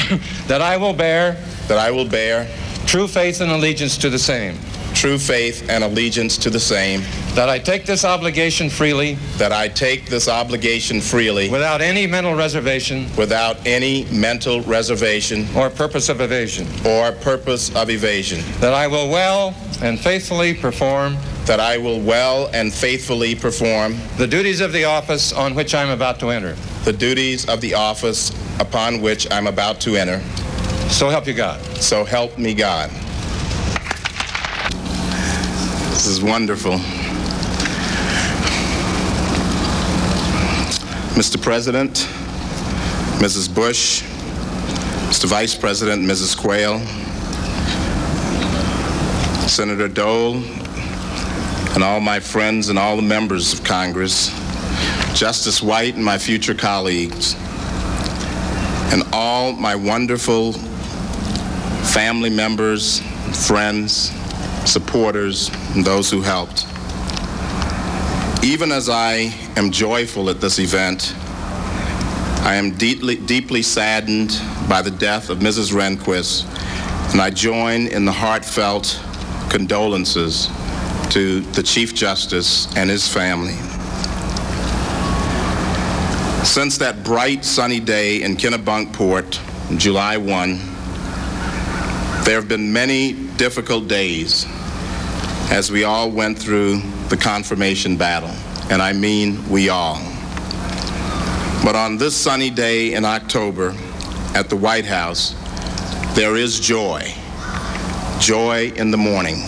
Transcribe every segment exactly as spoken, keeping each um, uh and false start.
that I will bear that I will bear true faith and allegiance to the same, true faith and allegiance to the same, that I take this obligation freely that I take this obligation freely without any mental reservation without any mental reservation or purpose of evasion, or purpose of evasion, that I will well and faithfully perform that I will well and faithfully perform the duties of the office on which I am about to enter. the duties of the office upon which I'm about to enter. So help you God. So help me God. This is wonderful. Mister President, Missus Bush, Mister Vice President, Missus Quayle, Senator Dole, and all my friends and all the members of Congress, Justice White and my future colleagues, and all my wonderful family members, friends, supporters, and those who helped. Even as I am joyful at this event, I am deeply, deeply saddened by the death of Missus Rehnquist, and I join in the heartfelt condolences to the Chief Justice and his family. Since that bright, sunny day in Kennebunkport, July first, there have been many difficult days as we all went through the confirmation battle, and I mean we all. But on this sunny day in October at the White House, there is joy, joy in the morning.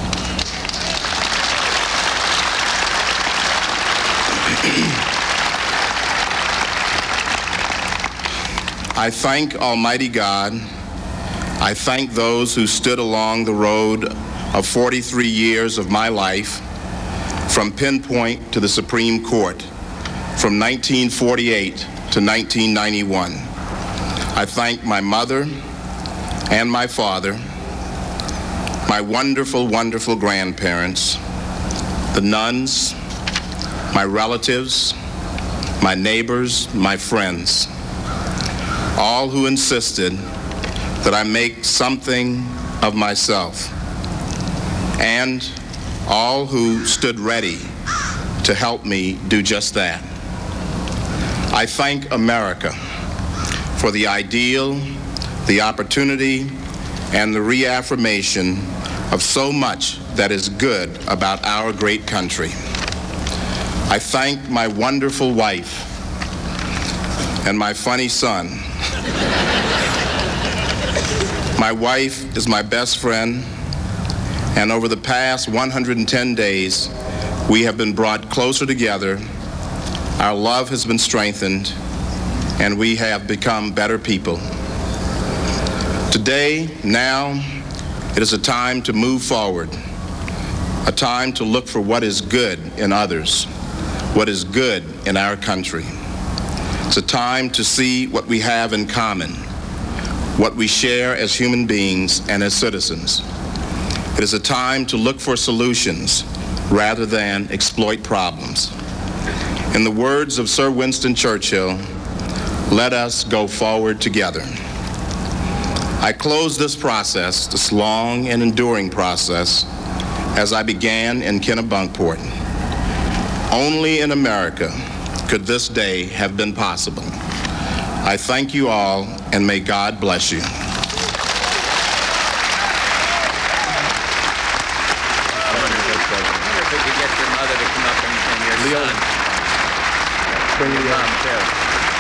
I thank Almighty God. I thank those who stood along the road of forty-three years of my life, from Pinpoint to the Supreme Court, from nineteen forty-eight to nineteen ninety-one. I thank my mother and my father, my wonderful, wonderful grandparents, the nuns, my relatives, my neighbors, my friends, all who insisted that I make something of myself, and all who stood ready to help me do just that. I thank America for the ideal, the opportunity, and the reaffirmation of so much that is good about our great country. I thank my wonderful wife and my funny son. My wife is my best friend, and over the past one hundred ten days, we have been brought closer together. Our love has been strengthened, and we have become better people. Today, now, it is a time to move forward, a time to look for what is good in others, what is good in our country. It's a time to see what we have in common, what we share as human beings and as citizens. It is a time to look for solutions rather than exploit problems. In the words of Sir Winston Churchill, let us go forward together. I close this process, this long and enduring process, as I began in Kennebunkport. Only in America could this day have been possible. I thank you all, and may God bless you. I wonder if we could get your mother to come up and, and your son. Bring your mom, too.